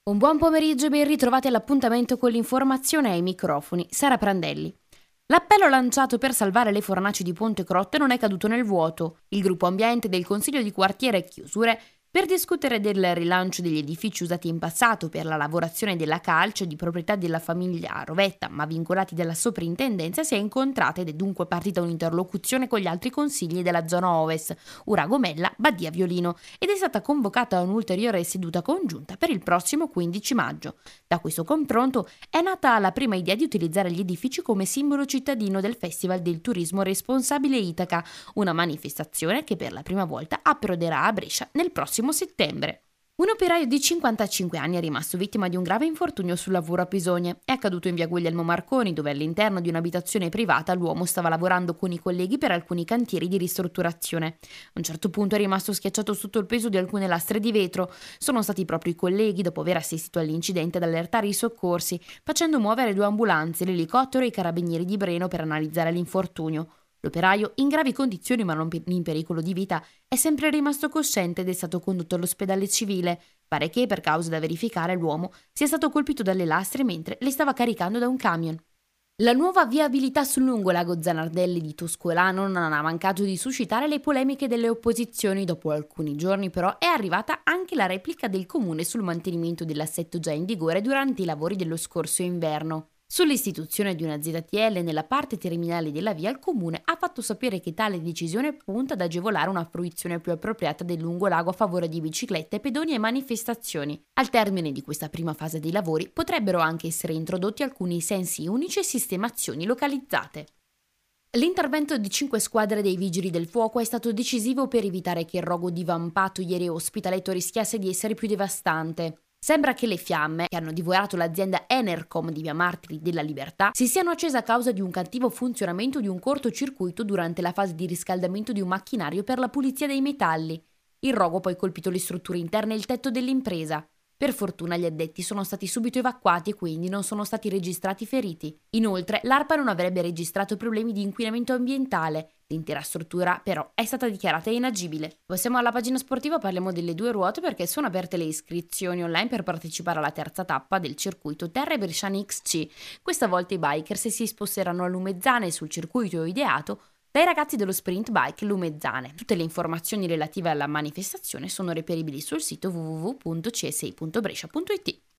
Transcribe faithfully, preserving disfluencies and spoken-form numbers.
Un buon pomeriggio e ben ritrovati all'appuntamento con l'informazione ai microfoni. Sara Prandelli. L'appello lanciato per salvare le fornaci di Ponte Crotte non è caduto nel vuoto. Il gruppo ambiente del Consiglio di quartiere Chiusure, per discutere del rilancio degli edifici usati in passato per la lavorazione della calce di proprietà della famiglia Rovetta, ma vincolati dalla soprintendenza, si è incontrata ed è dunque partita un'interlocuzione con gli altri consigli della zona ovest, Uragomella, Badia Violino, ed è stata convocata un'ulteriore seduta congiunta per il prossimo quindici maggio. Da questo confronto è nata la prima idea di utilizzare gli edifici come simbolo cittadino del Festival del Turismo Responsabile Itaca, una manifestazione che per la prima volta approderà a Brescia nel prossimo settembre. Un operaio di cinquantacinque anni è rimasto vittima di un grave infortunio sul lavoro a Pisogne. È accaduto in via Guglielmo Marconi, dove all'interno di un'abitazione privata l'uomo stava lavorando con i colleghi per alcuni cantieri di ristrutturazione. A un certo punto è rimasto schiacciato sotto il peso di alcune lastre di vetro. Sono stati proprio i colleghi, dopo aver assistito all'incidente, ad allertare i soccorsi, facendo muovere due ambulanze, l'elicottero e i carabinieri di Breno per analizzare l'infortunio. L'operaio, in gravi condizioni ma non in pericolo di vita, è sempre rimasto cosciente ed è stato condotto all'ospedale civile. Pare che, per cause da verificare, l'uomo sia stato colpito dalle lastre mentre le stava caricando da un camion. La nuova viabilità sul lungolago Zanardelli di Toscolano non ha mancato di suscitare le polemiche delle opposizioni. Dopo alcuni giorni, però, è arrivata anche la replica del comune sul mantenimento dell'assetto già in vigore durante i lavori dello scorso inverno. Sull'istituzione di una Z T L nella parte terminale della via, il comune ha fatto sapere che tale decisione punta ad agevolare una fruizione più appropriata del lungolago a favore di biciclette, pedoni e manifestazioni. Al termine di questa prima fase dei lavori potrebbero anche essere introdotti alcuni sensi unici e sistemazioni localizzate. L'intervento di cinque squadre dei Vigili del Fuoco è stato decisivo per evitare che il rogo divampato ieri a Ospitaletto rischiasse di essere più devastante. Sembra che le fiamme, che hanno divorato l'azienda Enercom di via Martiri della Libertà, si siano accese a causa di un cattivo funzionamento di un cortocircuito durante la fase di riscaldamento di un macchinario per la pulizia dei metalli. Il rogo ha poi colpito le strutture interne e il tetto dell'impresa. Per fortuna gli addetti sono stati subito evacuati e quindi non sono stati registrati feriti. Inoltre, l'ARPA non avrebbe registrato problemi di inquinamento ambientale. L'intera struttura, però, è stata dichiarata inagibile. Passiamo alla pagina sportiva, parliamo delle due ruote perché sono aperte le iscrizioni online per partecipare alla terza tappa del circuito Terre Bresciane X C. Questa volta i bikers si sposteranno a Lumezzane sul circuito ideato dai ragazzi dello Sprint Bike Lumezzane. Tutte le informazioni relative alla manifestazione sono reperibili sul sito w w w punto c s i punto brescia punto i t.